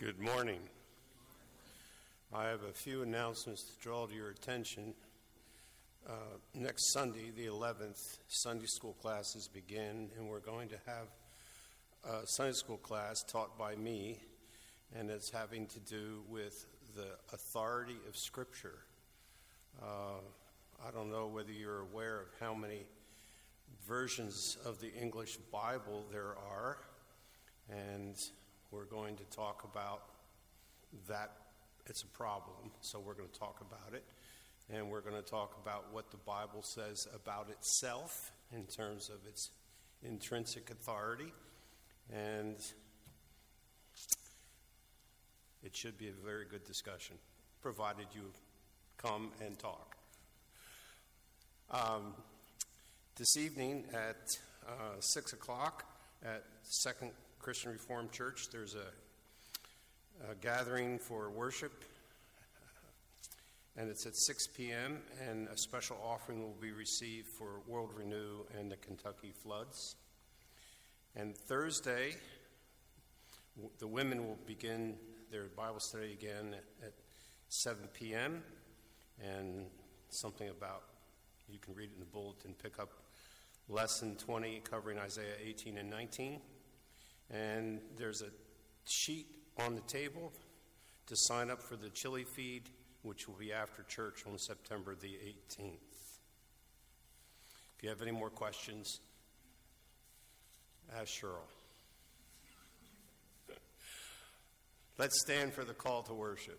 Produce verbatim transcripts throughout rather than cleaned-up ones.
Good morning. I have a few announcements to draw to your attention. Uh, next Sunday, the eleventh, Sunday school classes begin, and we're going to have a Sunday school class taught by me, and it's having to do with the authority of Scripture. Uh, I don't know whether you're aware of how many versions of the English Bible there are, and we're going to talk about that. It's a problem, so we're going to talk about it. And we're going to talk about what the Bible says about itself in terms of its intrinsic authority. And it should be a very good discussion, provided you come and talk. Um, this evening at uh, six o'clock at Second Christian Reformed Church, there's a, a gathering for worship, and it's at six p.m., and a special offering will be received for World Renew and the Kentucky floods. And Thursday, w- the women will begin their Bible study again at seven p.m., and something about, you can read it in the bulletin, pick up lesson twenty covering Isaiah eighteen and nineteen. And there's a sheet on the table to sign up for the chili feed, which will be after church on September the eighteenth. If you have any more questions, ask Cheryl. Let's stand for the call to worship.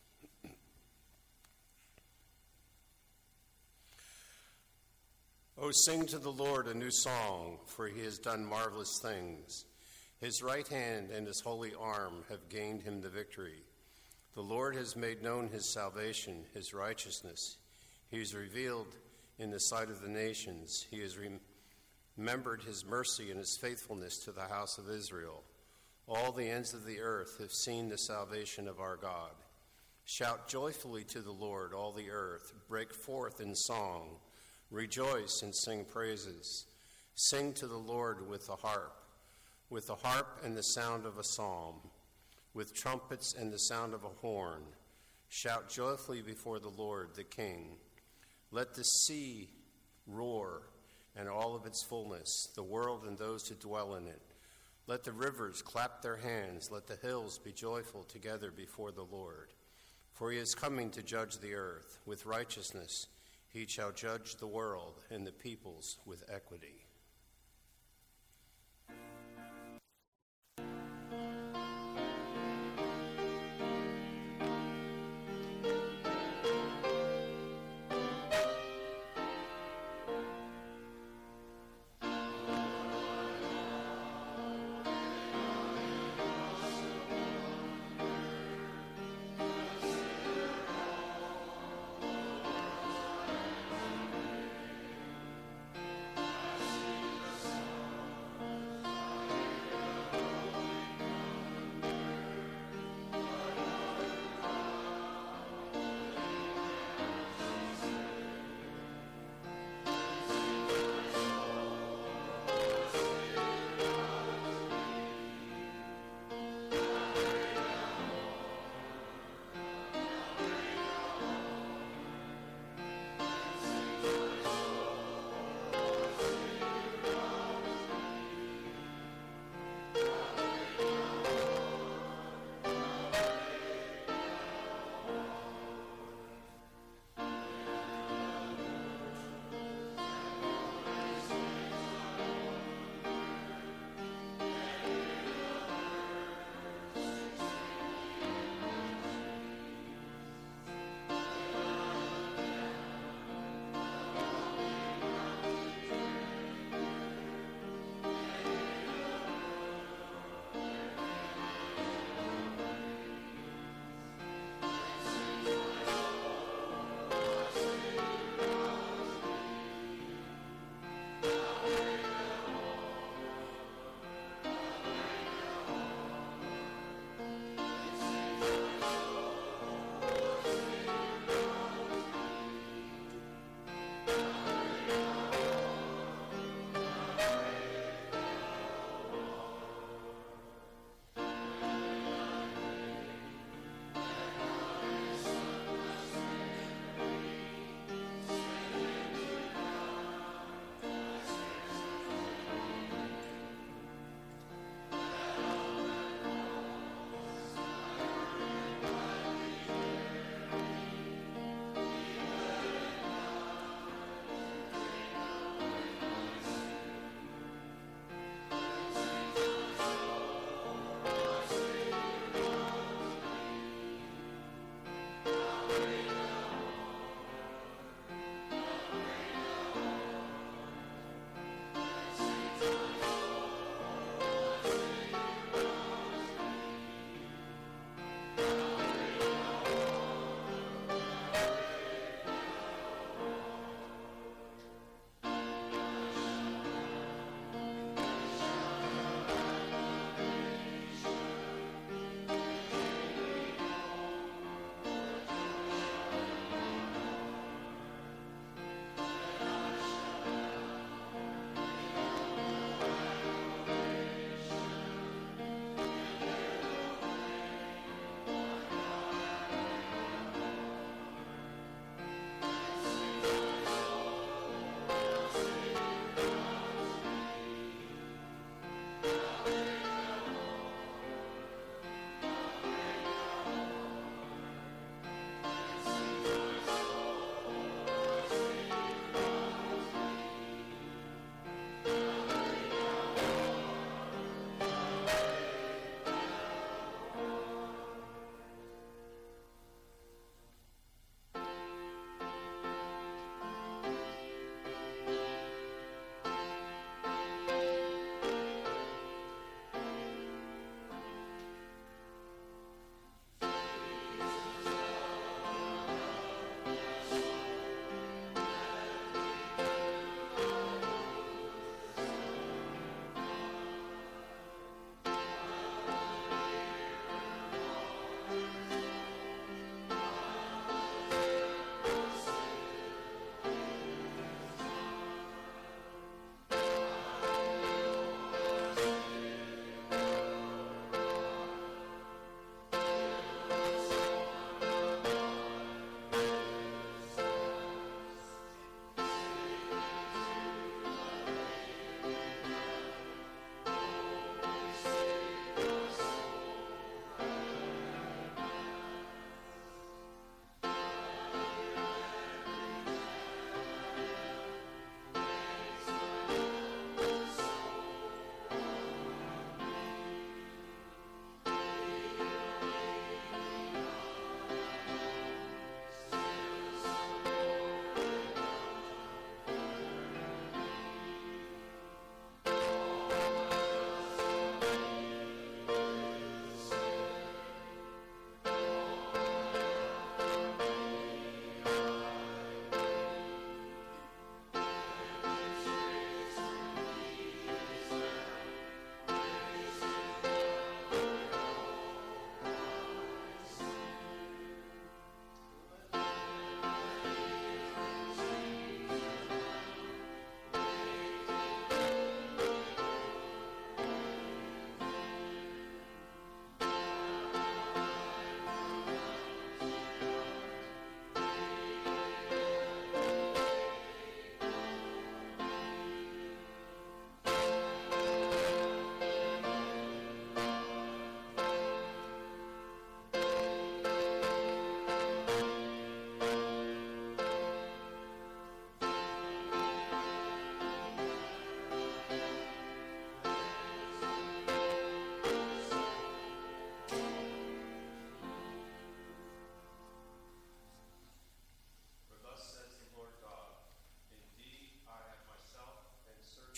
Oh, sing to the Lord a new song, for he has done marvelous things. His right hand and his holy arm have gained him the victory. The Lord has made known his salvation, his righteousness. He has revealed in the sight of the nations. He has remembered his mercy and his faithfulness to the house of Israel. All the ends of the earth have seen the salvation of our God. Shout joyfully to the Lord, all the earth. Break forth in song. Rejoice and sing praises. Sing to the Lord with the harp, with the harp and the sound of a psalm, with trumpets and the sound of a horn. Shout joyfully before the Lord, the King. Let the sea roar and all of its fullness, the world and those who dwell in it. Let the rivers clap their hands. Let the hills be joyful together before the Lord. For he is coming to judge the earth. With righteousness he shall judge the world and the peoples with equity. Yes.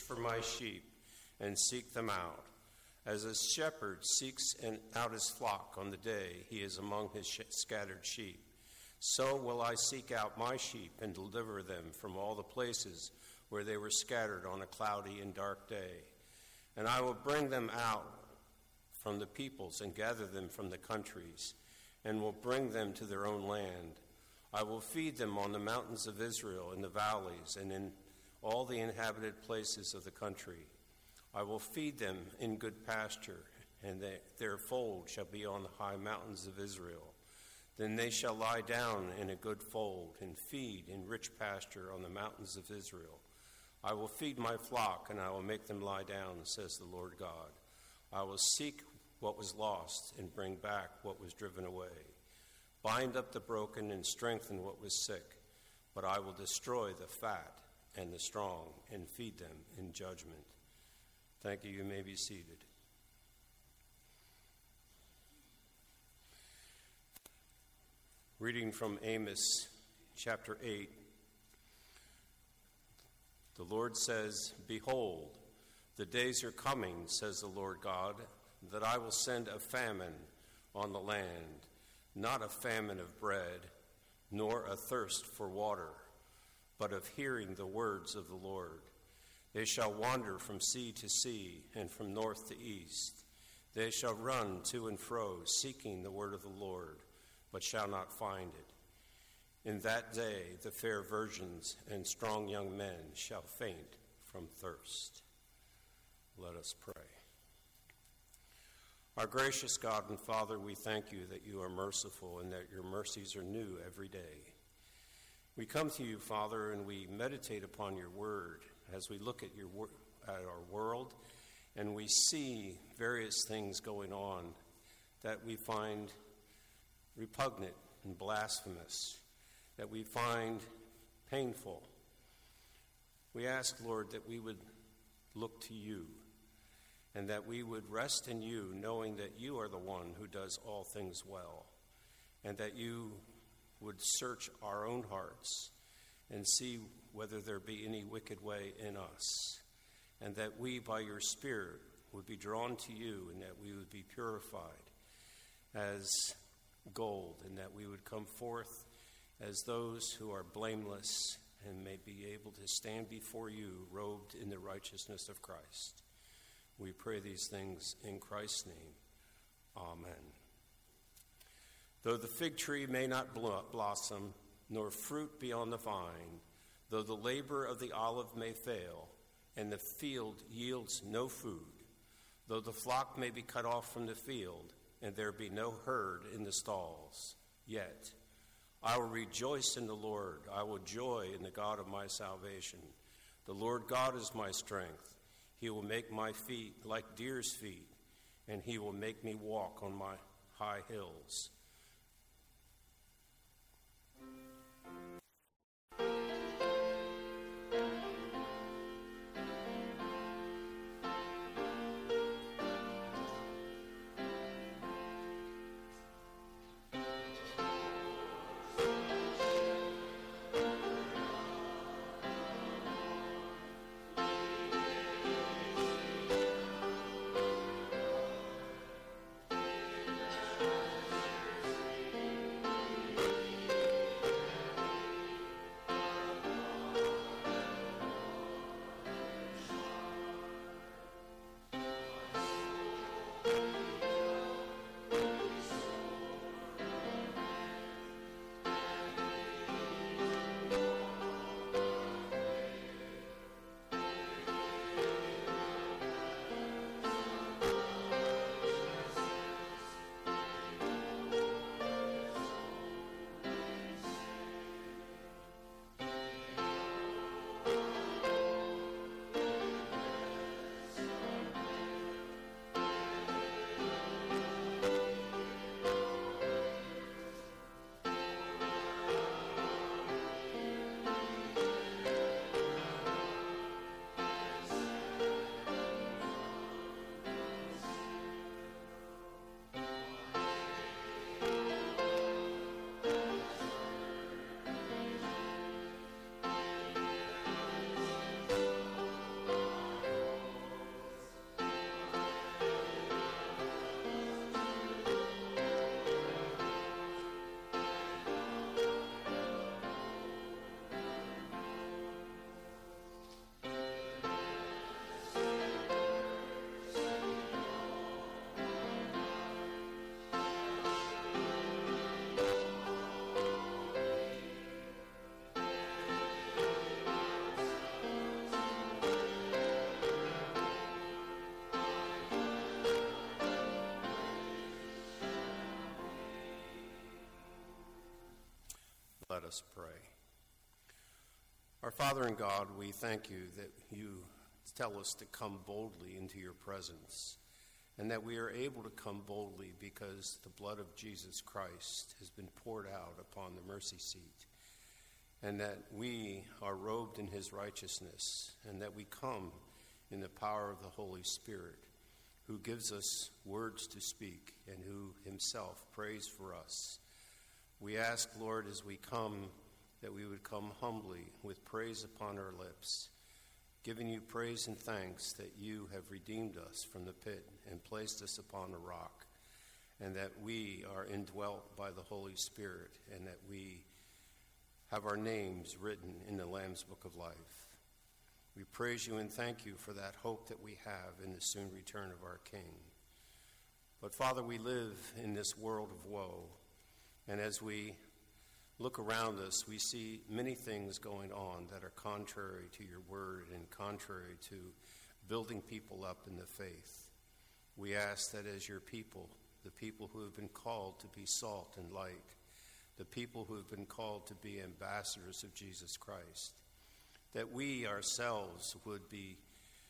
for my sheep and seek them out. As a shepherd seeks out his flock on the day he is among his scattered sheep, so will I seek out my sheep and deliver them from all the places where they were scattered on a cloudy and dark day. And I will bring them out from the peoples and gather them from the countries, and will bring them to their own land. I will feed them on the mountains of Israel, in the valleys, and in all the inhabited places of the country. I will feed them in good pasture, and they, their fold shall be on the high mountains of Israel. Then they shall lie down in a good fold and feed in rich pasture on the mountains of Israel. I will feed my flock, and I will make them lie down, says the Lord God. I will seek what was lost and bring back what was driven away. Bind up the broken and strengthen what was sick, but I will destroy the fat and the strong and feed them in judgment. Thank you. You may be seated. Reading from Amos chapter eight. The Lord says, "Behold, the days are coming, says the Lord God, that I will send a famine on the land, not a famine of bread, nor a thirst for water, but of hearing the words of the Lord. They shall wander from sea to sea and from north to east. They shall run to and fro, seeking the word of the Lord, but shall not find it. In that day the fair virgins and strong young men shall faint from thirst." Let us pray. Our gracious God and Father, we thank you that you are merciful and that your mercies are new every day. We come to you, Father, and we meditate upon your word as we look at your at our world, and we see various things going on that we find repugnant and blasphemous, that we find painful. We ask, Lord, that we would look to you and that we would rest in you, knowing that you are the one who does all things well, and that you would search our own hearts and see whether there be any wicked way in us, and that we, by your Spirit, would be drawn to you, and that we would be purified as gold, and that we would come forth as those who are blameless and may be able to stand before you robed in the righteousness of Christ. We pray these things in Christ's name. Amen. Though the fig tree may not blossom, nor fruit be on the vine, though the labor of the olive may fail, and the field yields no food, though the flock may be cut off from the field, and there be no herd in the stalls, yet I will rejoice in the Lord. I will joy in the God of my salvation. The Lord God is my strength. He will make my feet like deer's feet, and he will make me walk on my high hills. us pray. Our Father and God, we thank you that you tell us to come boldly into your presence, and that we are able to come boldly because the blood of Jesus Christ has been poured out upon the mercy seat, and that we are robed in his righteousness, and that we come in the power of the Holy Spirit, who gives us words to speak and who himself prays for us. We ask, Lord, as we come, that we would come humbly with praise upon our lips, giving you praise and thanks that you have redeemed us from the pit and placed us upon a rock, and that we are indwelt by the Holy Spirit, and that we have our names written in the Lamb's Book of Life. We praise you and thank you for that hope that we have in the soon return of our King. But Father, we live in this world of woe, and as we look around us, we see many things going on that are contrary to your word and contrary to building people up in the faith. We ask that as your people, the people who have been called to be salt and light, the people who have been called to be ambassadors of Jesus Christ, that we ourselves would be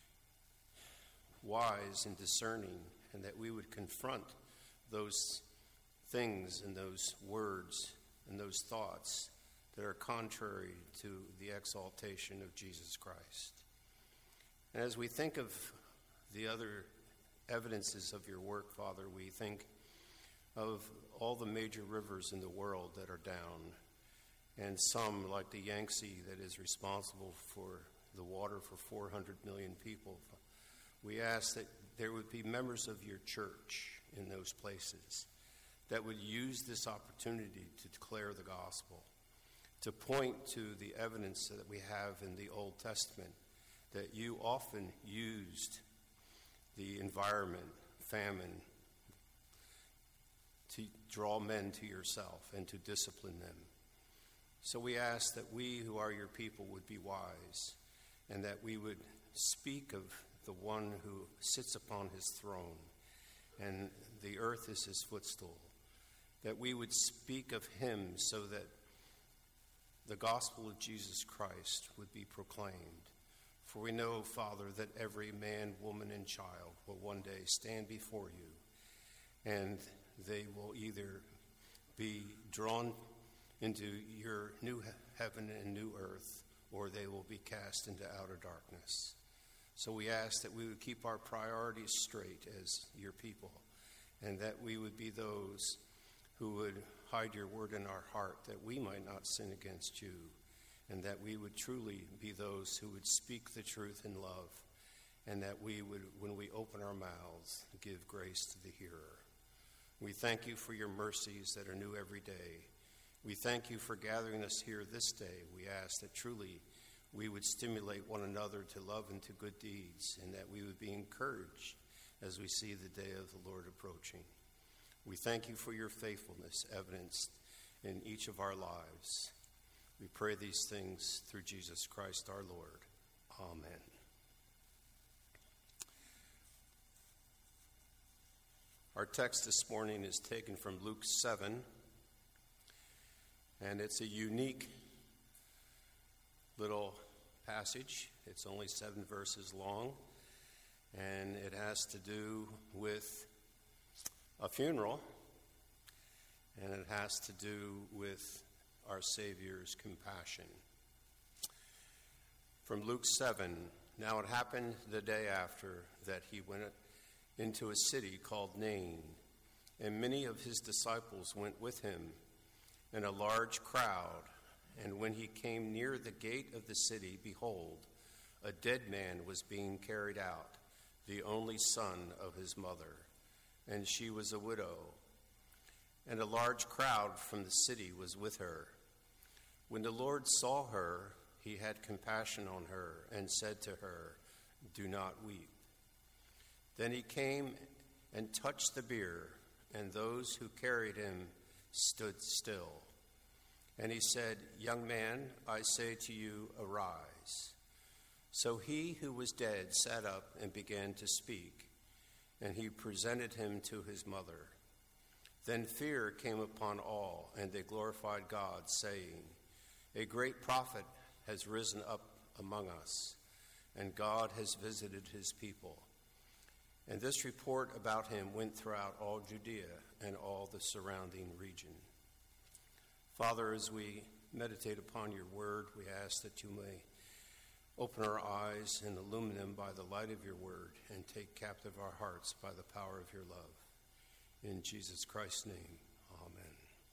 wise and discerning, and that we would confront those things and those words and those thoughts that are contrary to the exaltation of Jesus Christ. And as we think of the other evidences of your work, Father, we think of all the major rivers in the world that are down, and some, like the Yangtze, that is responsible for the water for four hundred million people. We ask that there would be members of your church in those places that would use this opportunity to declare the gospel, to point to the evidence that we have in the Old Testament, that you often used the environment, famine, to draw men to yourself and to discipline them. So we ask that we who are your people would be wise, and that we would speak of the one who sits upon his throne, and the earth is his footstool, that we would speak of him so that the gospel of Jesus Christ would be proclaimed. For we know, Father, that every man, woman, and child will one day stand before you, and they will either be drawn into your new heaven and new earth, or they will be cast into outer darkness. So we ask that we would keep our priorities straight as your people, and that we would be those who would hide your word in our heart, that we might not sin against you, and that we would truly be those who would speak the truth in love, and that we would, when we open our mouths, give grace to the hearer. We thank you for your mercies that are new every day. We thank you for gathering us here this day. We ask that truly we would stimulate one another to love and to good deeds, and that we would be encouraged as we see the day of the Lord approaching. We thank you for your faithfulness evidenced in each of our lives. We pray these things through Jesus Christ our Lord. Amen. Our text this morning is taken from Luke seven, and it's a unique little passage. It's only seven verses long, and it has to do with a funeral, and it has to do with our Savior's compassion. From Luke seven, now it happened the day after that he went into a city called Nain, and many of his disciples went with him, and a large crowd. And when he came near the gate of the city, behold, a dead man was being carried out, the only son of his mother, and she was a widow. And a large crowd from the city was with her. When the Lord saw her, he had compassion on her and said to her, "Do not weep." Then he came and touched the bier, and those who carried him stood still. And he said, "Young man, I say to you, arise." So he who was dead sat up and began to speak, and he presented him to his mother. Then fear came upon all, and they glorified God, saying, A great prophet has risen up among us, and God has visited his people. And this report about him went throughout all Judea and all the surrounding region. Father, as we meditate upon your word, we ask that you may open our eyes and illumine them by the light of your word, and take captive our hearts by the power of your love. In Jesus Christ's name, amen.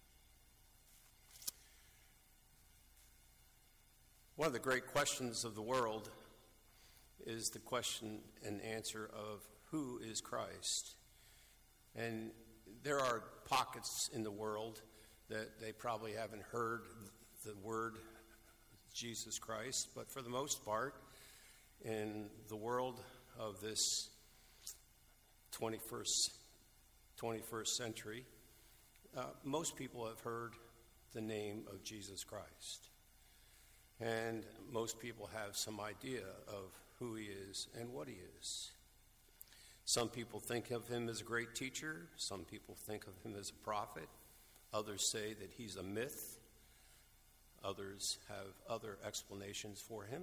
One of the great questions of the world is the question and answer of who is Christ? And there are pockets in the world that they probably haven't heard the word Jesus Christ, but for the most part, in the world of this twenty-first, twenty-first century, uh, most people have heard the name of Jesus Christ. And most people have some idea of who he is and what he is. Some people think of him as a great teacher. Some people think of him as a prophet. Others say that he's a myth. Others have other explanations for him.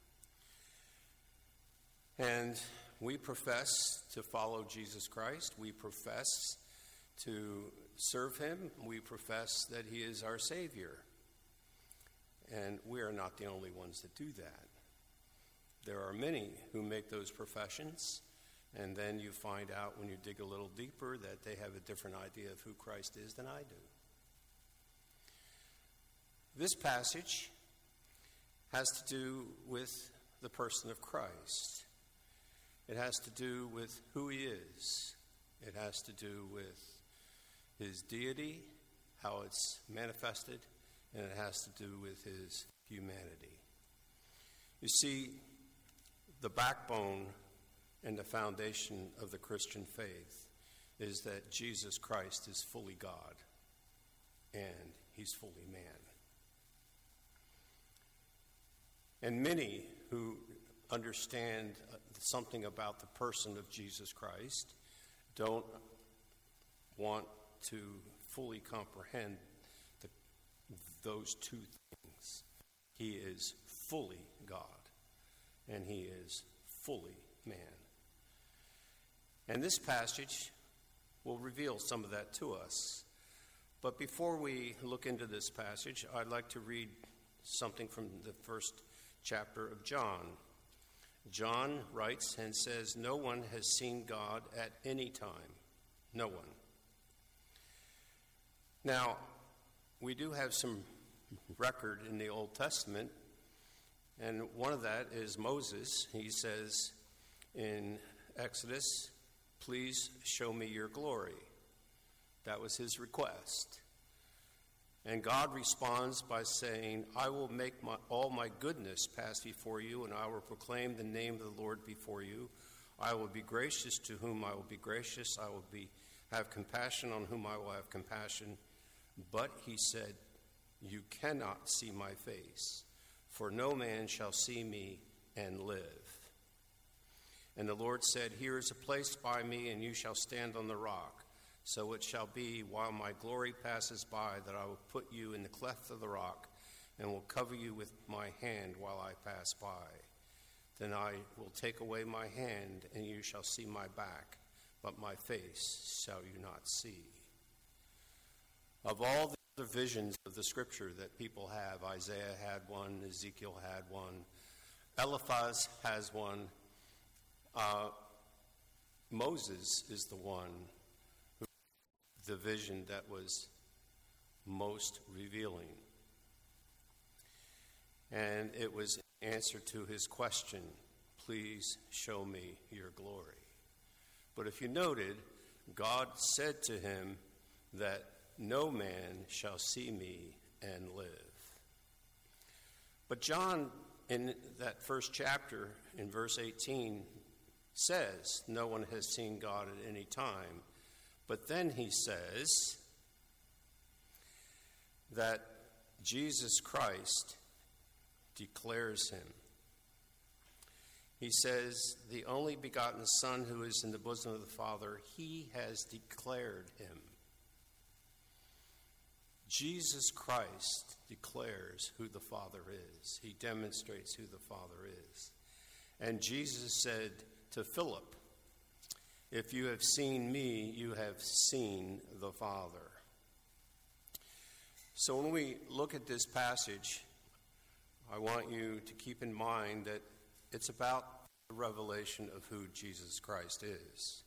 And we profess to follow Jesus Christ. We profess to serve him. We profess that he is our Savior. And we are not the only ones that do that. There are many who make those professions, and then you find out when you dig a little deeper that they have a different idea of who Christ is than I do. This passage has to do with the person of Christ. It has to do with who he is. It has to do with his deity, how it's manifested, and it has to do with his humanity. You see, the backbone and the foundation of the Christian faith is that Jesus Christ is fully God and he's fully man. And many who understand something about the person of Jesus Christ don't want to fully comprehend the, those two things. He is fully God, and he is fully man. And this passage will reveal some of that to us. But before we look into this passage, I'd like to read something from the first chapter of John. John writes and says, "No one has seen God at any time." No one. Now, we do have some record in the Old Testament, and one of that is Moses. He says in Exodus, "Please show me your glory." That was his request. And God responds by saying, "I will make my, all my goodness pass before you, and I will proclaim the name of the Lord before you. I will be gracious to whom I will be gracious. I will be have compassion on whom I will have compassion." But he said, "You cannot see my face, for no man shall see me and live." And the Lord said, "Here is a place by me, and you shall stand on the rock. So it shall be, while my glory passes by, that I will put you in the cleft of the rock, and will cover you with my hand while I pass by. Then I will take away my hand, and you shall see my back, but my face shall you not see." Of all the other visions of the scripture that people have, Isaiah had one, Ezekiel had one, Eliphaz has one, uh, Moses is the one who the vision that was most revealing. And it was in answer to his question, "Please show me your glory." But if you noted, God said to him that no man shall see me and live. But John, in that first chapter, in verse eighteen, says, "No one has seen God at any time." But then he says that Jesus Christ declares him. He says, "The only begotten Son who is in the bosom of the Father, he has declared him." Jesus Christ declares who the Father is. He demonstrates who the Father is. And Jesus said to Philip, "If you have seen me, you have seen the Father." So when we look at this passage, I want you to keep in mind that it's about the revelation of who Jesus Christ is.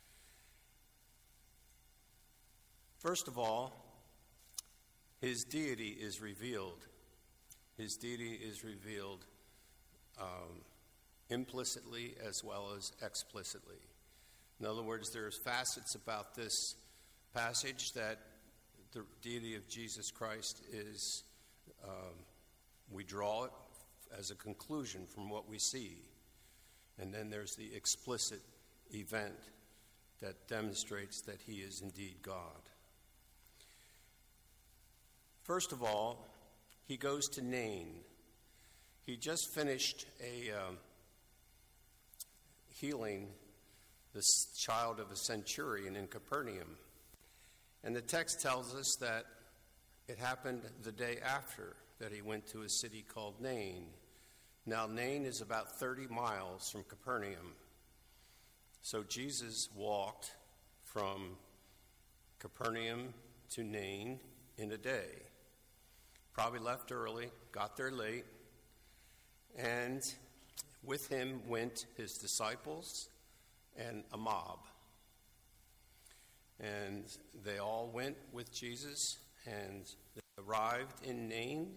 First of all, his deity is revealed. His deity is revealed um, implicitly as well as explicitly. In other words, there's facets about this passage that the deity of Jesus Christ is, um, we draw it as a conclusion from what we see. And then there's the explicit event that demonstrates that he is indeed God. First of all, he goes to Nain. He just finished a um, healing this child of a centurion in Capernaum. And the text tells us that it happened the day after that he went to a city called Nain. Now, Nain is about thirty miles from Capernaum. So Jesus walked from Capernaum to Nain in a day. Probably left early, got there late, and with him went his disciples and a mob. And they all went with Jesus and they arrived in Nain.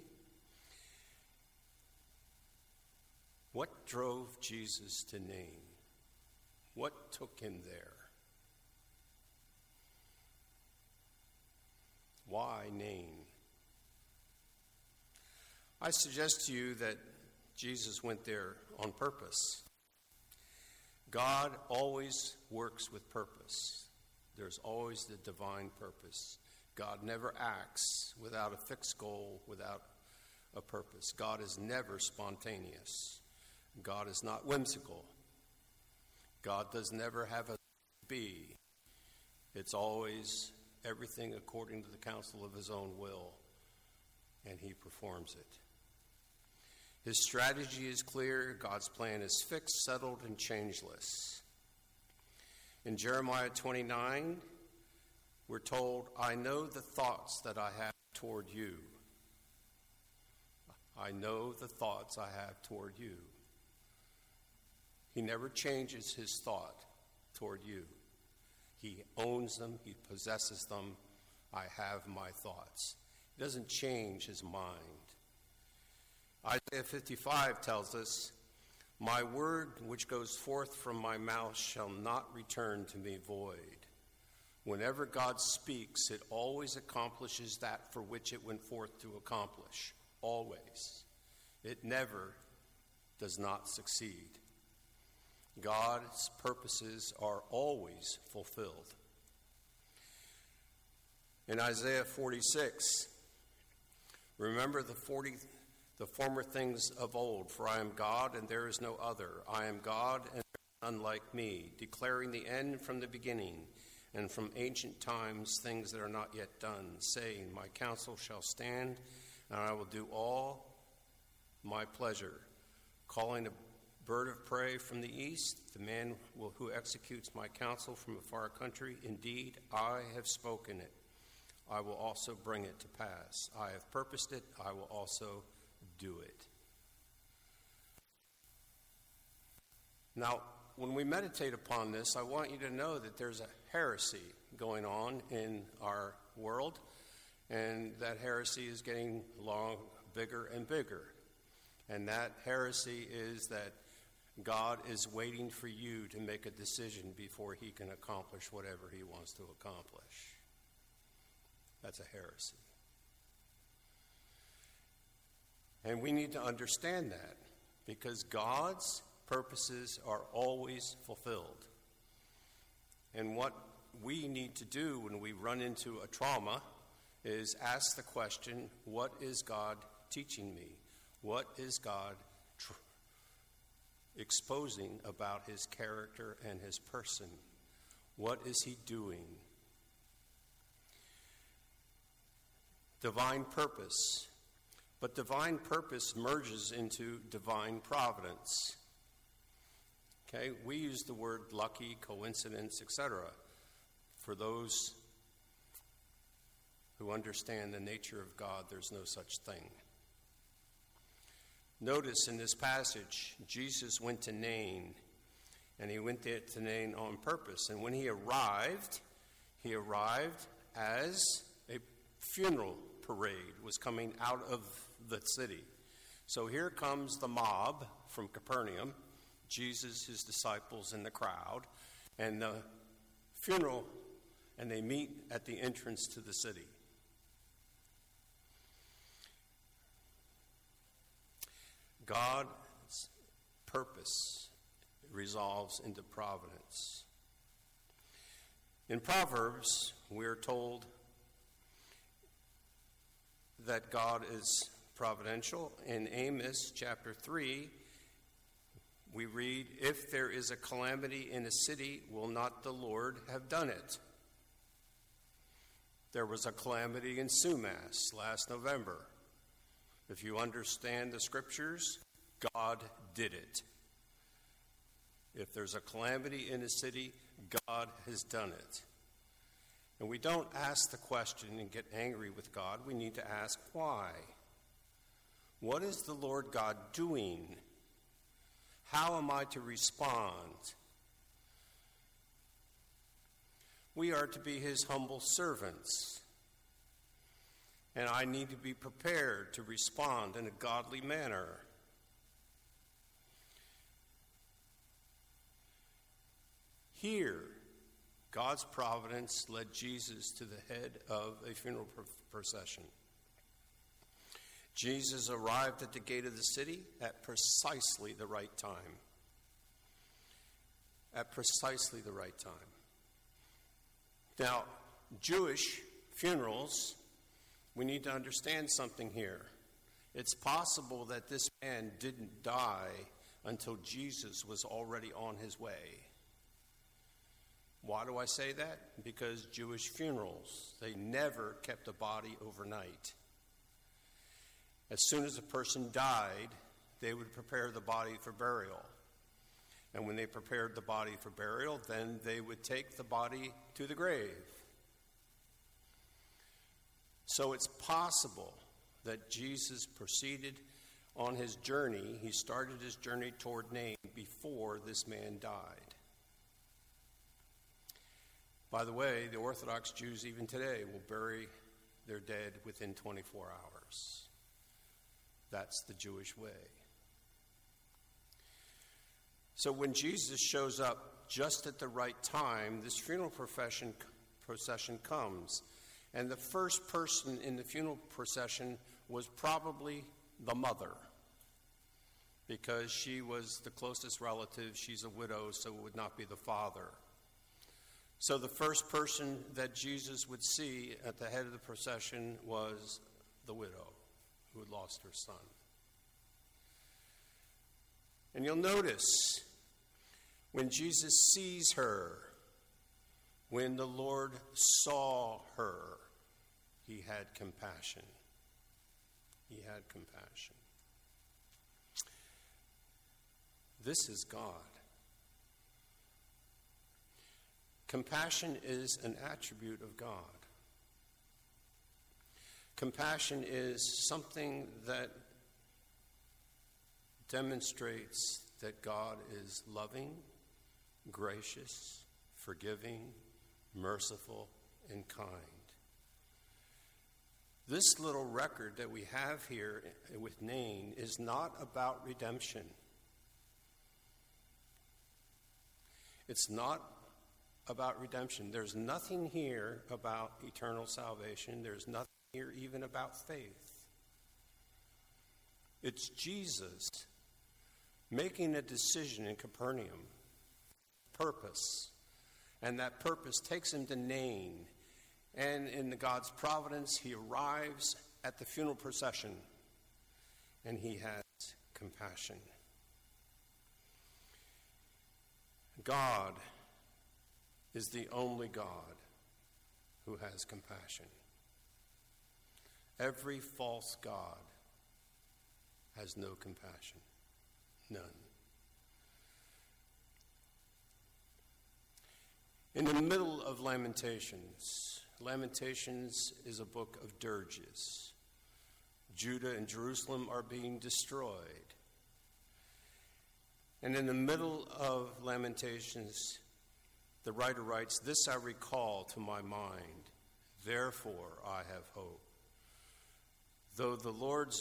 What drove Jesus to Nain? What took him there? Why Nain? I suggest to you that Jesus went there on purpose. God always works with purpose. There's always the divine purpose. God never acts without a fixed goal, without a purpose. God is never spontaneous. God is not whimsical. God does never have a be. It's always everything according to the counsel of his own will, and he performs it. His strategy is clear. God's plan is fixed, settled, and changeless. In Jeremiah twenty-nine, we're told, "I know the thoughts that I have toward you. I know the thoughts I have toward you." He never changes his thought toward you. He owns them. He possesses them. I have my thoughts. He doesn't change his mind. Isaiah fifty-five tells us, "My word which goes forth from my mouth shall not return to me void." Whenever God speaks, it always accomplishes that for which it went forth to accomplish. Always. It never does not succeed. God's purposes are always fulfilled. In Isaiah forty-six, "Remember the forty the former things of old, for I am God and there is no other. I am God and there is none like me, declaring the end from the beginning, and from ancient times things that are not yet done, saying, my counsel shall stand, and I will do all my pleasure, calling a bird of prey from the east, the man will, who executes my counsel from a far country. Indeed, I have spoken it. I will also bring it to pass. I have purposed it. I will also do it." Now, when we meditate upon this, I want you to know that there's a heresy going on in our world, and that heresy is getting long, bigger and bigger. And that heresy is that God is waiting for you to make a decision before he can accomplish whatever he wants to accomplish. That's a heresy. And we need to understand that, because God's purposes are always fulfilled. And what we need to do when we run into a trauma is ask the question, what is God teaching me? What is God tr- exposing about his character and his person? What is he doing? divine purpose. But divine purpose merges into divine providence. Okay, we use the word lucky, coincidence, et cetera for those who understand the nature of God. There's no such thing. Notice in this passage, Jesus went to Nain, and he went there to Nain on purpose. And when he arrived, he arrived as a funeral parade was coming out of the city. So here comes the mob from Capernaum, Jesus, his disciples, and the crowd, and the funeral, and they meet at the entrance to the city. God's purpose resolves into providence. In Proverbs, we're told that God is providential. In Amos chapter three, we read, "If there is a calamity in a city, will not the Lord have done it?" There was a calamity in Sumas last November. If you understand the scriptures, God did it. If there's a calamity in a city, God has done it. And we don't ask the question and get angry with God. We need to ask why. What is the Lord God doing? How am I to respond? We are to be his humble servants. And I need to be prepared to respond in a godly manner. Here, God's providence led Jesus to the head of a funeral procession. Jesus arrived at the gate of the city at precisely the right time. At precisely the right time. Now, Jewish funerals, we need to understand something here. It's possible that this man didn't die until Jesus was already on his way. Why do I say that? Because Jewish funerals, they never kept a body overnight. As soon as a person died, they would prepare the body for burial. And when they prepared the body for burial, then they would take the body to the grave. So it's possible that Jesus proceeded on his journey. He started his journey toward Nain before this man died. By the way, the Orthodox Jews even today will bury their dead within twenty-four hours. That's the Jewish way. So when Jesus shows up just at the right time, this funeral procession, procession comes. And the first person in the funeral procession was probably the mother, because she was the closest relative. She's a widow, so it would not be the father. So the first person that Jesus would see at the head of the procession was the widow who had lost her son. And you'll notice when Jesus sees her, when the Lord saw her, he had compassion. He had compassion. This is God. Compassion is an attribute of God. Compassion is something that demonstrates that God is loving, gracious, forgiving, merciful, and kind. This little record that we have here with Nain is not about redemption. It's not about redemption. There's nothing here about eternal salvation. There's nothing here even about faith. It's Jesus making a decision in Capernaum, purpose, and that purpose takes him to Nain. And in the God's providence, he arrives at the funeral procession, and he has compassion. God is the only God who has compassion. Every false god has no compassion. None. In the middle of Lamentations, Lamentations is a book of dirges. Judah and Jerusalem are being destroyed. And in the middle of Lamentations, the writer writes, "This I recall to my mind, therefore I have hope. Though the Lord's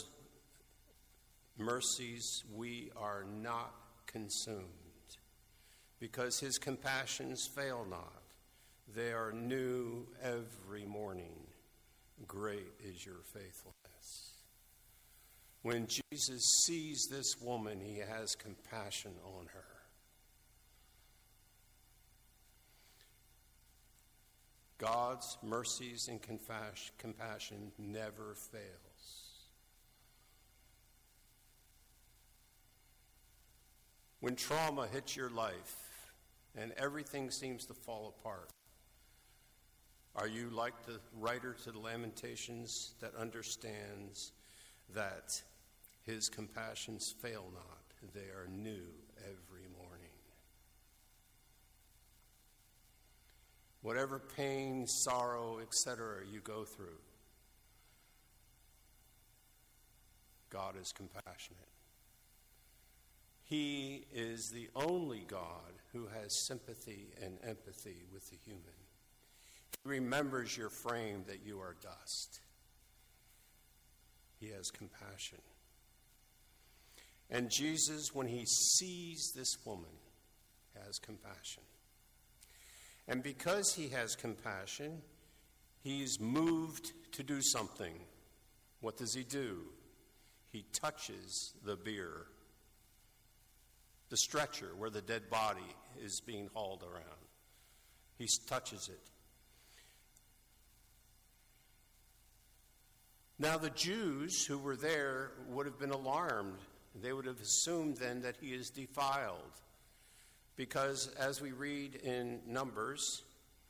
mercies we are not consumed, because his compassions fail not. They are new every morning. Great is your faithfulness." When Jesus sees this woman, he has compassion on her. God's mercies and compassion never fails. When trauma hits your life and everything seems to fall apart, are you like the writer to the Lamentations that understands that his compassions fail not? They are new every morning. Whatever pain, sorrow, et cetera you go through, God is compassionate. He is the only God who has sympathy and empathy with the human. He remembers your frame that you are dust. He has compassion. And Jesus, when he sees this woman, has compassion. And because he has compassion, he's moved to do something. What does he do? He touches the bier, the stretcher where the dead body is being hauled around. He touches it. Now the Jews who were there would have been alarmed. They would have assumed then that he is defiled. Because as we read in Numbers,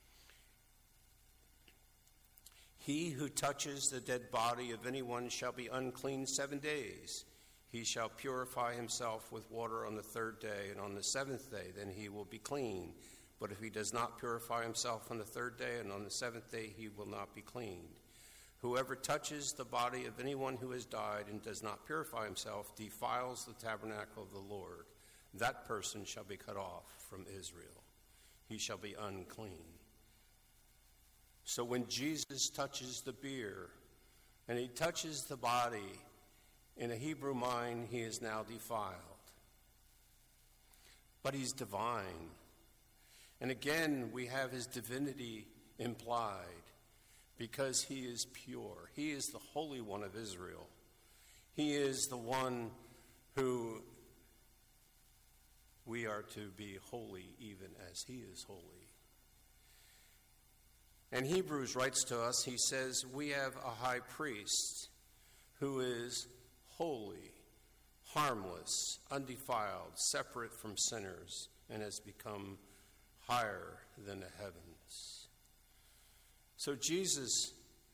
he who touches the dead body of anyone shall be unclean seven days. He shall purify himself with water on the third day, and on the seventh day then he will be clean. But if he does not purify himself on the third day, and on the seventh day he will not be cleaned. Whoever touches the body of anyone who has died and does not purify himself defiles the tabernacle of the Lord. That person shall be cut off from Israel. He shall be unclean. So when Jesus touches the bier and he touches the body, in a Hebrew mind, he is now defiled. But he's divine. And again, we have his divinity implied. Because he is pure. He is the Holy One of Israel. He is the one who we are to be holy even as he is holy. And Hebrews writes to us, he says, we have a high priest who is holy, harmless, undefiled, separate from sinners, and has become higher than the heavens. So Jesus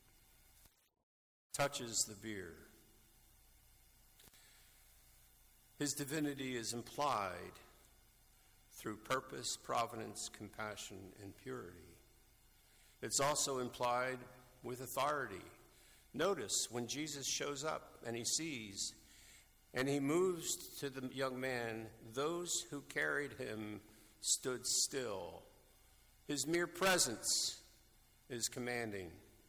touches the bier. His divinity is implied through purpose, providence, compassion, and purity. It's also implied with authority. Notice when Jesus shows up and he sees and he moves to the young man, those who carried him stood still. His mere presence is commanding.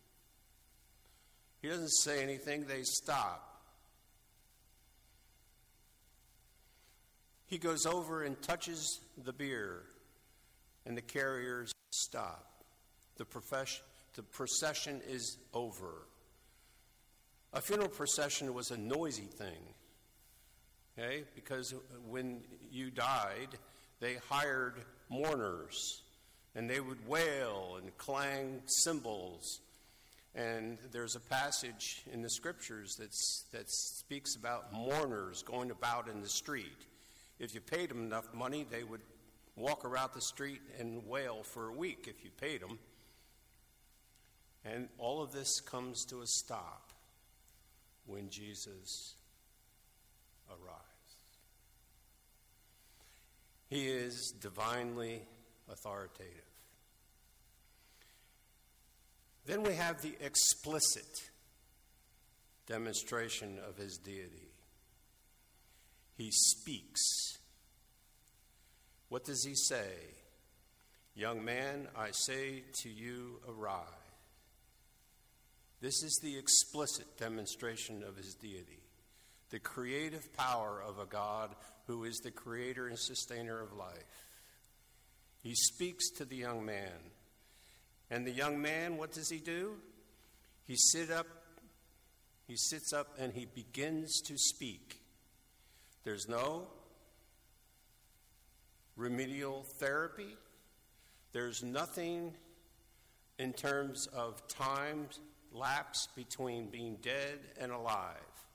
He doesn't say anything, they stop. He goes over and touches the bier, and the carriers stop. The, profession, the procession is over. A funeral procession was a noisy thing, okay? Because when you died, they hired mourners. And they would wail and clang cymbals. And there's a passage in the scriptures that's, that speaks about mourners going about in the street. If you paid them enough money, they would walk around the street and wail for a week if you paid them. And all of this comes to a stop when Jesus arrives. He is divinely authoritative. Then we have the explicit demonstration of his deity. He speaks. What does he say? Young man, I say to you, arise. This is the explicit demonstration of his deity, the creative power of a God who is the creator and sustainer of life. He speaks to the young man. And the young man, what does he do? He sit up, he sits up and he begins to speak. There's no remedial therapy. There's nothing in terms of time lapse between being dead and alive.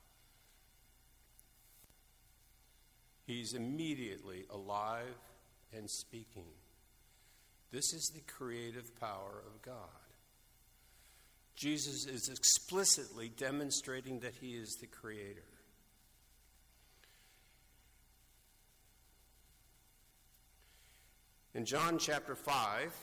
He's immediately alive and speaking. This is the creative power of God. Jesus is explicitly demonstrating that he is the creator. In John chapter five,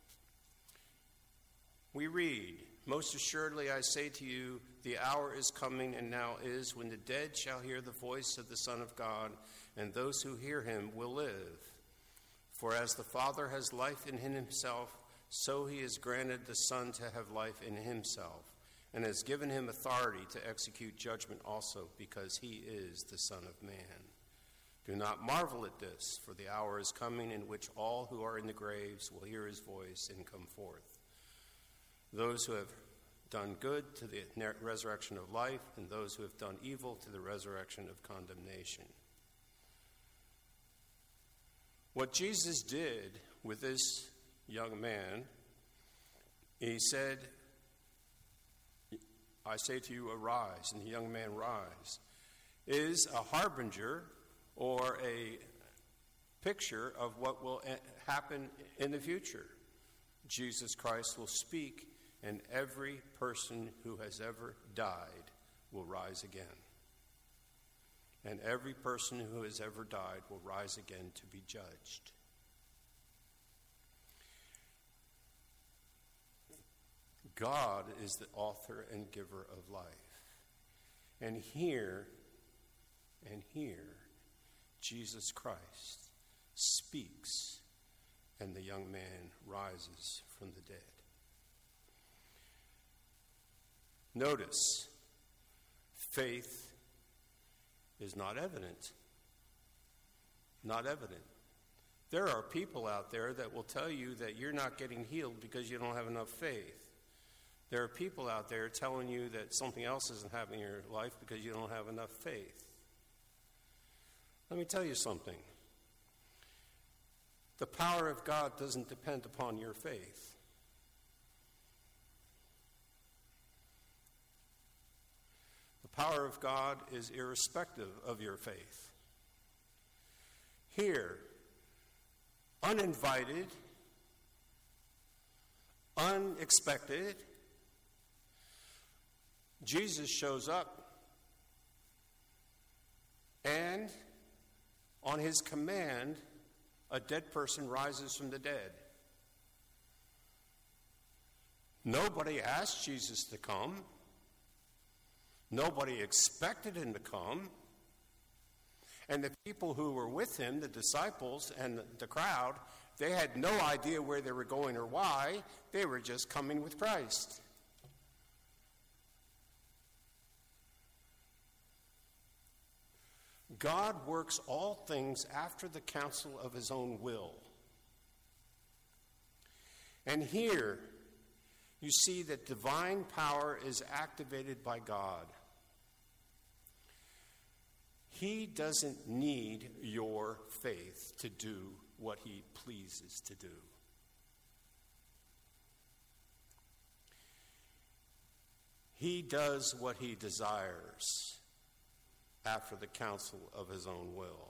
we read, most assuredly I say to you, the hour is coming and now is when the dead shall hear the voice of the Son of God, and those who hear him will live. For as the Father has life in himself, so he has granted the Son to have life in himself, and has given him authority to execute judgment also, because he is the Son of Man. Do not marvel at this, for the hour is coming in which all who are in the graves will hear his voice and come forth. Those who have done good to the resurrection of life, and those who have done evil to the resurrection of condemnation. What Jesus did with this young man, he said, I say to you, arise, and the young man rise, is a harbinger or a picture of what will happen in the future. Jesus Christ will speak, and every person who has ever died will rise again. And every person who has ever died will rise again to be judged. God is the author and giver of life. And here, and here, Jesus Christ speaks, and the young man rises from the dead. Notice, faith is not evident. Not evident. There are people out there that will tell you that you're not getting healed because you don't have enough faith. There are people out there telling you that something else isn't happening in your life because you don't have enough faith. Let me tell you something. The power of God doesn't depend upon your faith. The power of God is irrespective of your faith. Here, uninvited, unexpected, Jesus shows up, and on his command, a dead person rises from the dead. Nobody asked Jesus to come. Nobody expected him to come. And the people who were with him, the disciples and the crowd, they had no idea where they were going or why. They were just coming with Christ. God works all things after the counsel of his own will. And here, you see that divine power is activated by God. He doesn't need your faith to do what he pleases to do. He does what he desires after the counsel of his own will.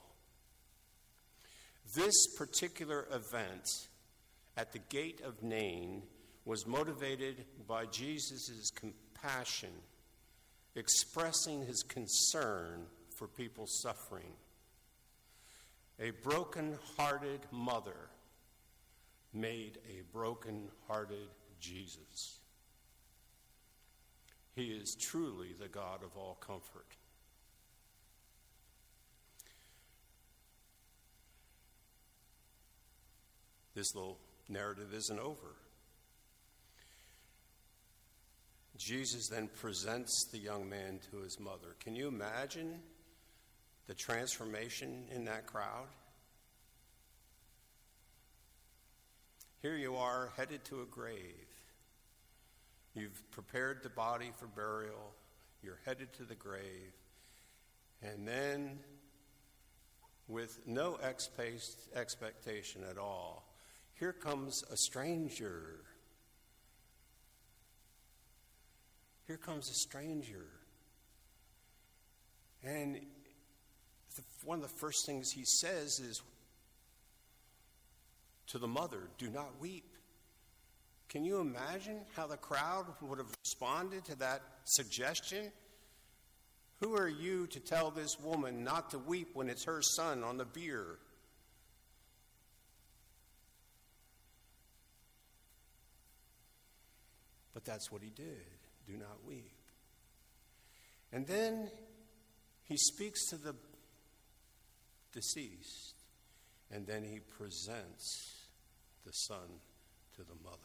This particular event at the gate of Nain was motivated by Jesus' compassion expressing his concern for people suffering. A broken-hearted mother made a broken-hearted Jesus. He is truly the God of all comfort. This little narrative isn't over. Jesus then presents the young man to his mother. Can you imagine the transformation in that crowd? Here you are, headed to a grave. You've prepared the body for burial. You're headed to the grave. And then, with no expe- expectation at all, here comes a stranger. Here comes a stranger. And the, one of the first things he says is to the mother, "Do not weep." Can you imagine how the crowd would have responded to that suggestion? Who are you to tell this woman not to weep when it's her son on the bier? But that's what he did. Do not weep. And then he speaks to the deceased, and then he presents the son to the mother.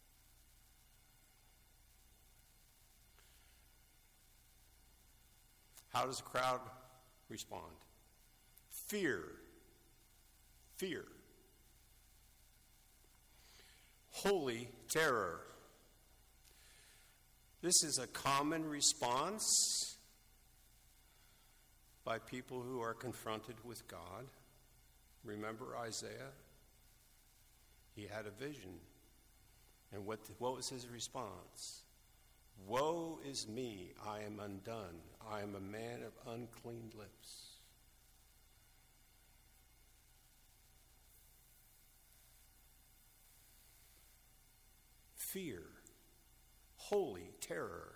How does the crowd respond? Fear. Fear. Holy terror. This is a common response by people who are confronted with God. Remember Isaiah? He had a vision. And what, what was his response? Woe is me, I am undone. I am a man of unclean lips. Fear. Holy terror.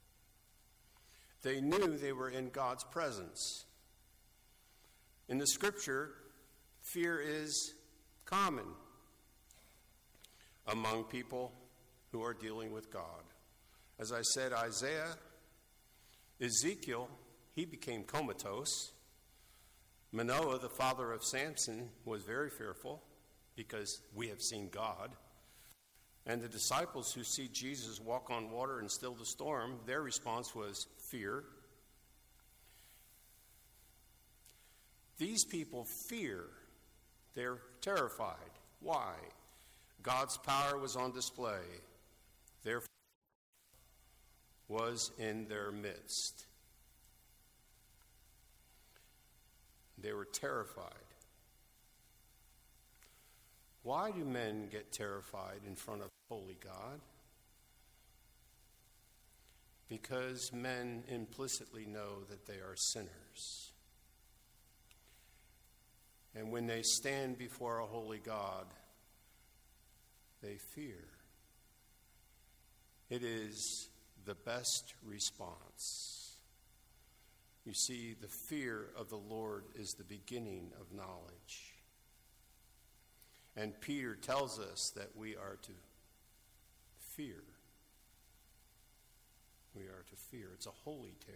They knew they were in God's presence. In the scripture, fear is common among people who are dealing with God. As I said, Isaiah, Ezekiel, he became comatose. Manoah, the father of Samson, was very fearful because we have seen God. And the disciples who see Jesus walk on water and still the storm, their response was fear. These people fear. They're terrified. Why? God's power was on display. Their was in their midst. They were terrified. Why do men get terrified in front of holy God? Because men implicitly know that they are sinners. And when they stand before a holy God, they fear. It is the best response. You see, the fear of the Lord is the beginning of knowledge. And Peter tells us that we are to fear. We are to fear. It's a holy terror.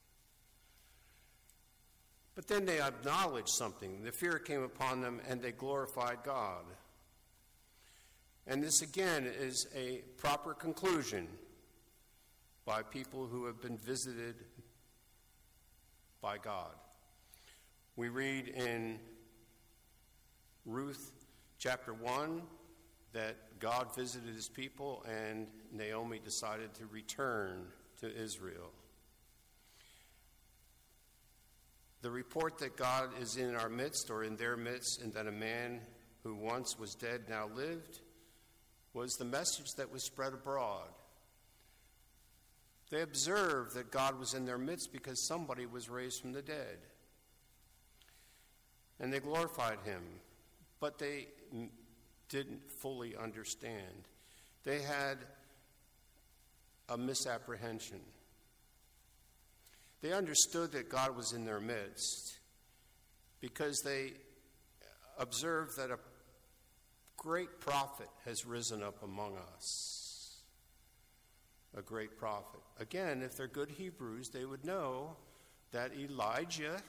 But then they acknowledged something. The fear came upon them and they glorified God. And this again is a proper conclusion by people who have been visited by God. We read in Ruth chapter one that God visited his people and Naomi decided to return to Israel. The report that God is in our midst or in their midst and that a man who once was dead now lived was the message that was spread abroad. They observed that God was in their midst because somebody was raised from the dead. And they glorified him. But they didn't fully understand. They had a misapprehension. They understood that God was in their midst because they observed that a great prophet has risen up among us. A great prophet. Again, if they're good Hebrews, they would know that Elijah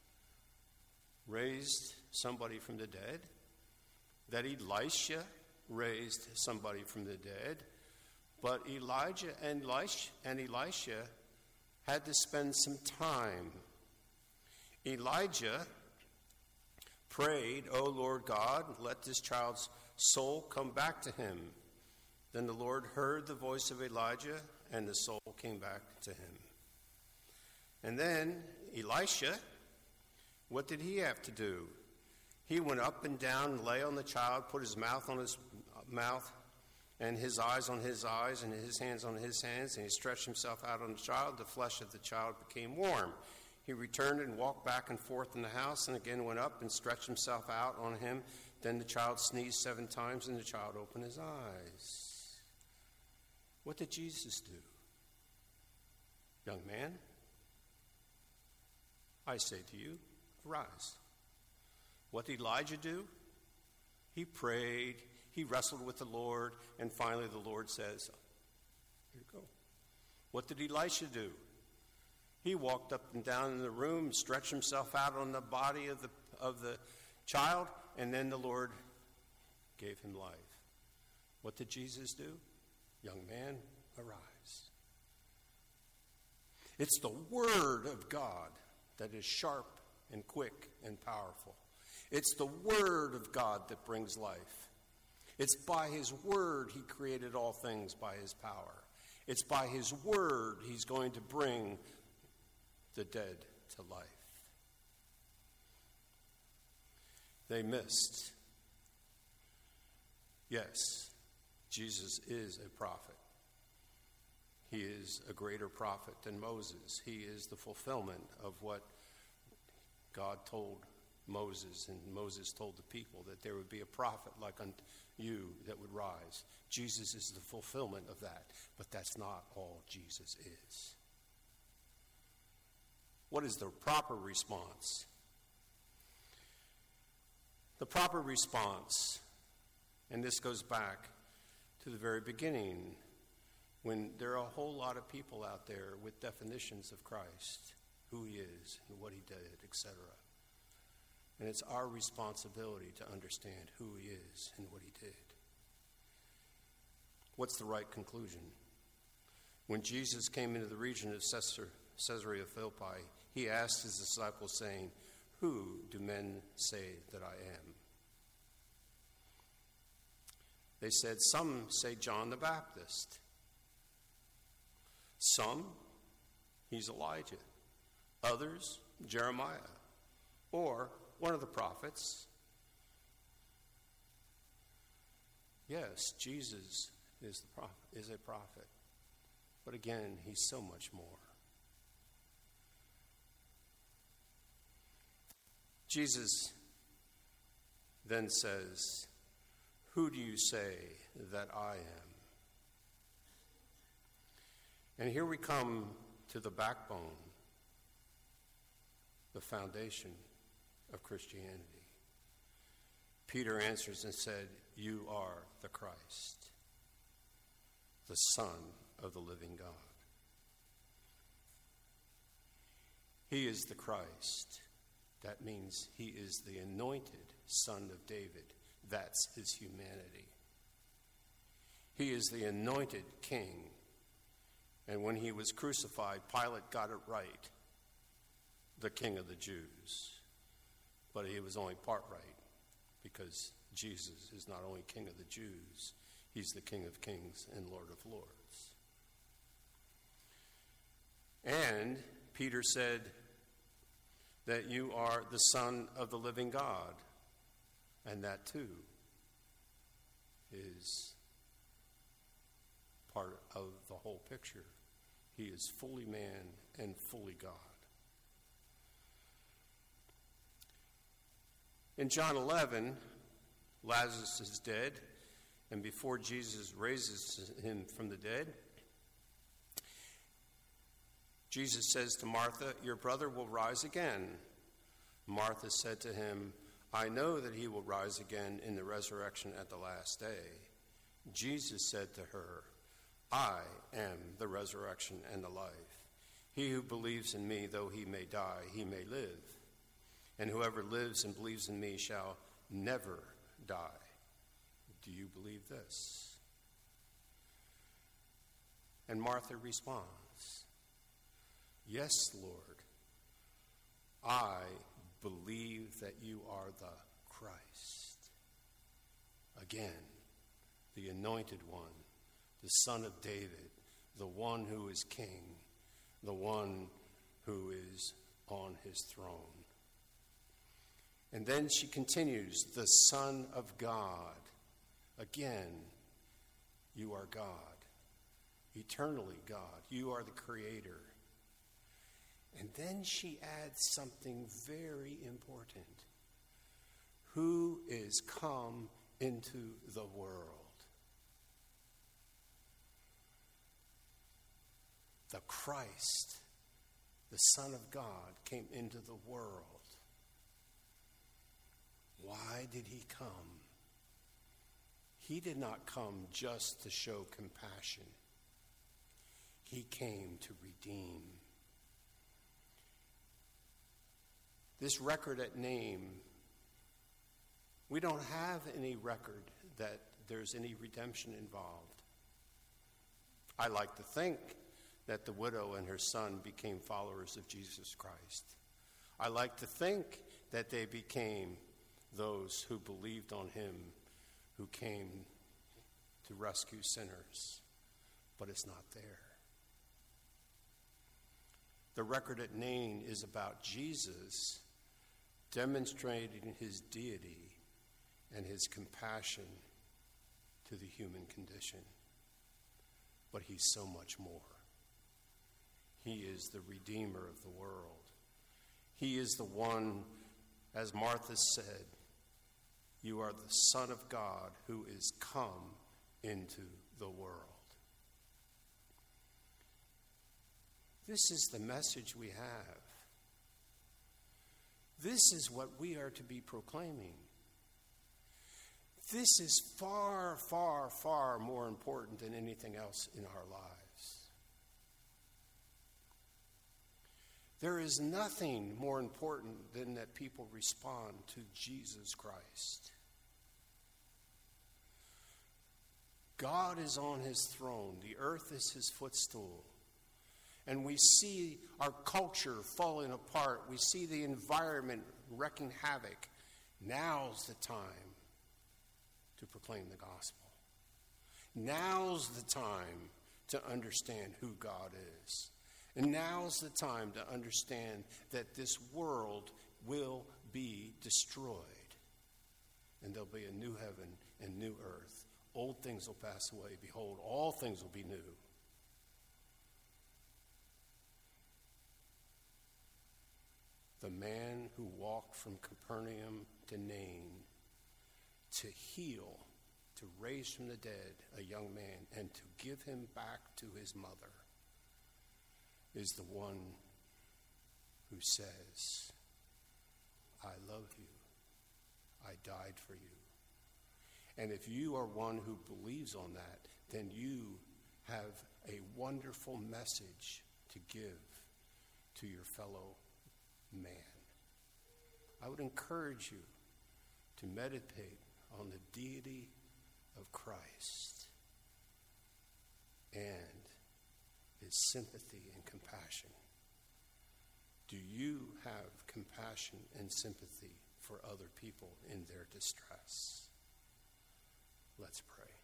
raised somebody from the dead, that Elisha raised somebody from the dead, but Elijah and Elisha, and Elisha had to spend some time. Elijah prayed, "O Lord God, let this child's soul come back to him." Then the Lord heard the voice of Elijah, and the soul came back to him. And then Elisha, what did he have to do? He went up and down and lay on the child, put his mouth on his mouth, and his eyes on his eyes, and his hands on his hands, and he stretched himself out on the child. The flesh of the child became warm. He returned and walked back and forth in the house, and again went up and stretched himself out on him. Then the child sneezed seven times, and the child opened his eyes. What did Jesus do? Young man, I say to you, arise. What did Elijah do? He prayed, he wrestled with the Lord, and finally the Lord says, here you go. What did Elisha do? He walked up and down in the room, stretched himself out on the body of the of the child, and then the Lord gave him life. What did Jesus do? Young man, arise. It's the Word of God that is sharp and quick and powerful. It's the Word of God that brings life. It's by His Word He created all things by His power. It's by His Word He's going to bring the dead to life. They missed. Yes, Jesus is a prophet. He is a greater prophet than Moses. He is the fulfillment of what God told Moses, and Moses told the people that there would be a prophet like unto you that would rise. Jesus is the fulfillment of that, but that's not all Jesus is. What is the proper response? The proper response, and this goes back to the very beginning, when there are a whole lot of people out there with definitions of Christ, who He is and what He did, et cetera. And it's our responsibility to understand who He is and what He did. What's the right conclusion? When Jesus came into the region of Caesarea Philippi, He asked His disciples, saying, "Who do men say that I am?" They said, "Some say John the Baptist. Some, he's Elijah. Others, Jeremiah. Or one of the prophets." Yes, Jesus is the prophet, is a prophet. But again, He's so much more. Jesus then says, "Who do you say that I am?" And here we come to the backbone, the foundation of Christianity. Peter answers and said, "You are the Christ, the Son of the living God." He is the Christ. That means He is the anointed Son of David. That's His humanity. He is the anointed King. And when He was crucified, Pilate got it right, the King of the Jews. But he was only part right, because Jesus is not only King of the Jews, He's the King of kings and Lord of lords. And Peter said that you are the Son of the living God. And that too is part of the whole picture. He is fully man and fully God. In John eleven, Lazarus is dead, and before Jesus raises him from the dead, Jesus says to Martha, "Your brother will rise again." Martha said to him, "I know that he will rise again in the resurrection at the last day." Jesus said to her, "I am the resurrection and the life. He who believes in me, though he may die, he may live. And whoever lives and believes in me shall never die." Do you believe this? And Martha responds, "Yes, Lord, I believe that you are the Christ." Again, the anointed one, the Son of David, the one who is king, the one who is on his throne. And then she continues, "The Son of God." Again, you are God, eternally God. You are the Creator. And then she adds something very important. Who is come into the world? The Christ, the Son of God, came into the world. Why did he come? He did not come just to show compassion. He came to redeem. This record at name, we don't have any record that there's any redemption involved. I like to think that the widow and her son became followers of Jesus Christ. I like to think that they became those who believed on him who came to rescue sinners, but it's not there. The record at Nain is about Jesus demonstrating his deity and his compassion to the human condition. But he's so much more. He is the Redeemer of the world. He is the one, as Martha said, "You are the Son of God who is come into the world." This is the message we have. This is what we are to be proclaiming. This is far, far, far more important than anything else in our lives. There is nothing more important than that people respond to Jesus Christ. God is on his throne. The earth is his footstool. And we see our culture falling apart. We see the environment wreaking havoc. Now's the time to proclaim the gospel. Now's the time to understand who God is. And now's the time to understand that this world will be destroyed. And there'll be a new heaven and new earth. Old things will pass away. Behold, all things will be new. The man who walked from Capernaum to Nain to heal, to raise from the dead a young man, and to give him back to his mother is the one who says, "I love you. I died for you." And if you are one who believes on that, then you have a wonderful message to give to your fellow man. I would encourage you to meditate on the deity of Christ and his sympathy and compassion. Do you have compassion and sympathy for other people in their distress? Let's pray.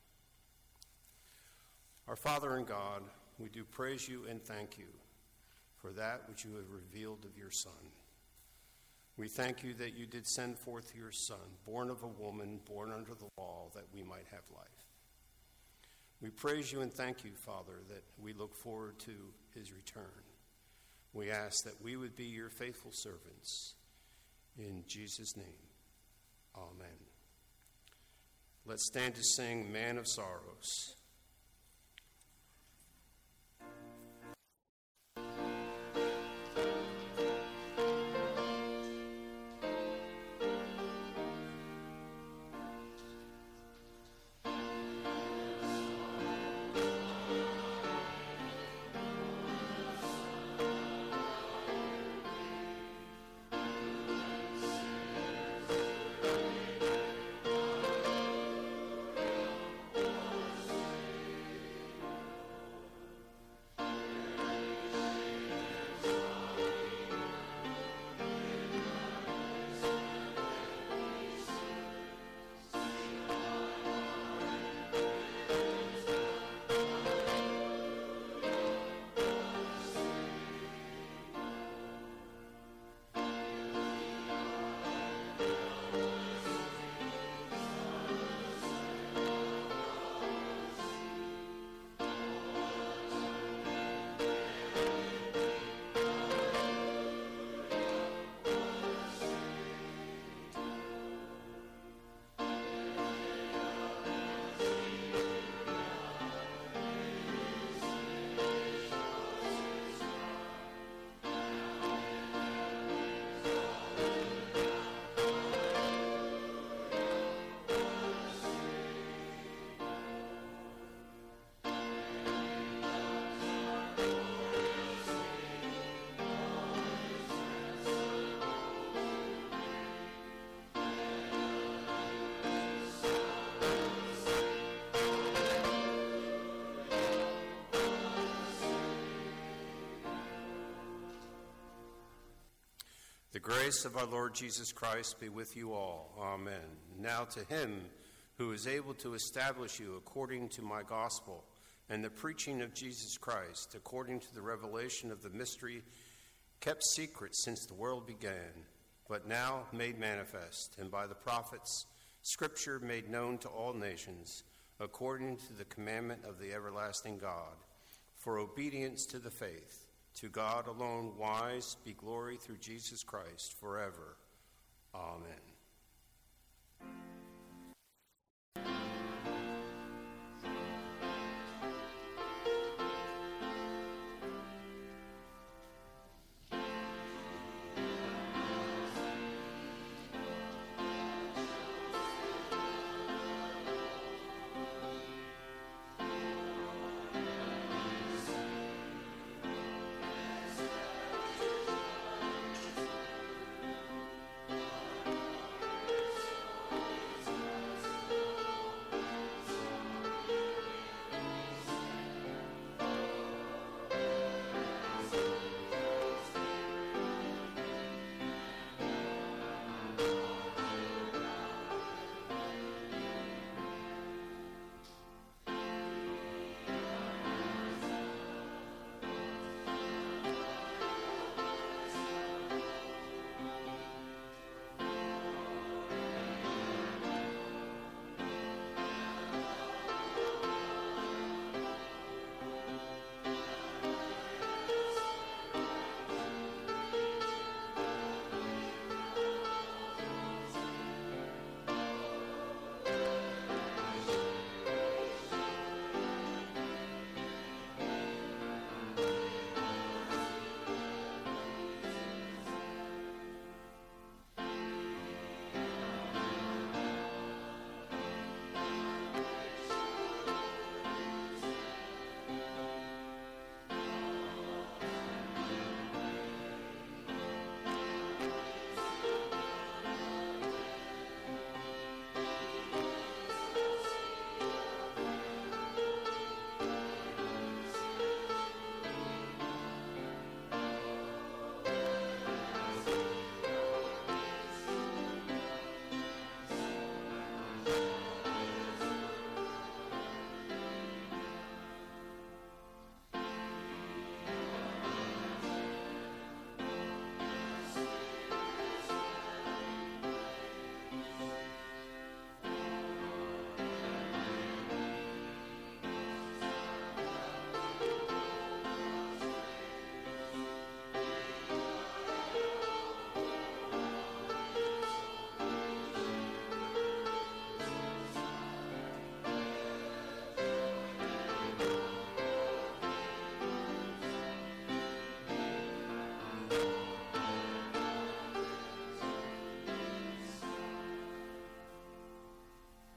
Our Father and God, we do praise you and thank you for that which you have revealed of your Son. We thank you that you did send forth your Son, born of a woman, born under the law, that we might have life. We praise you and thank you, Father, that we look forward to his return. We ask that we would be your faithful servants. In Jesus' name, amen. Let's stand to sing Man of Sorrows. grace of our Lord Jesus Christ be with you all. Amen. Now to him who is able to establish you according to my gospel and the preaching of Jesus Christ, according to the revelation of the mystery kept secret since the world began, but now made manifest, and by the prophets, Scripture made known to all nations, according to the commandment of the everlasting God, for obedience to the faith. To God alone wise be glory through Jesus Christ forever. Amen.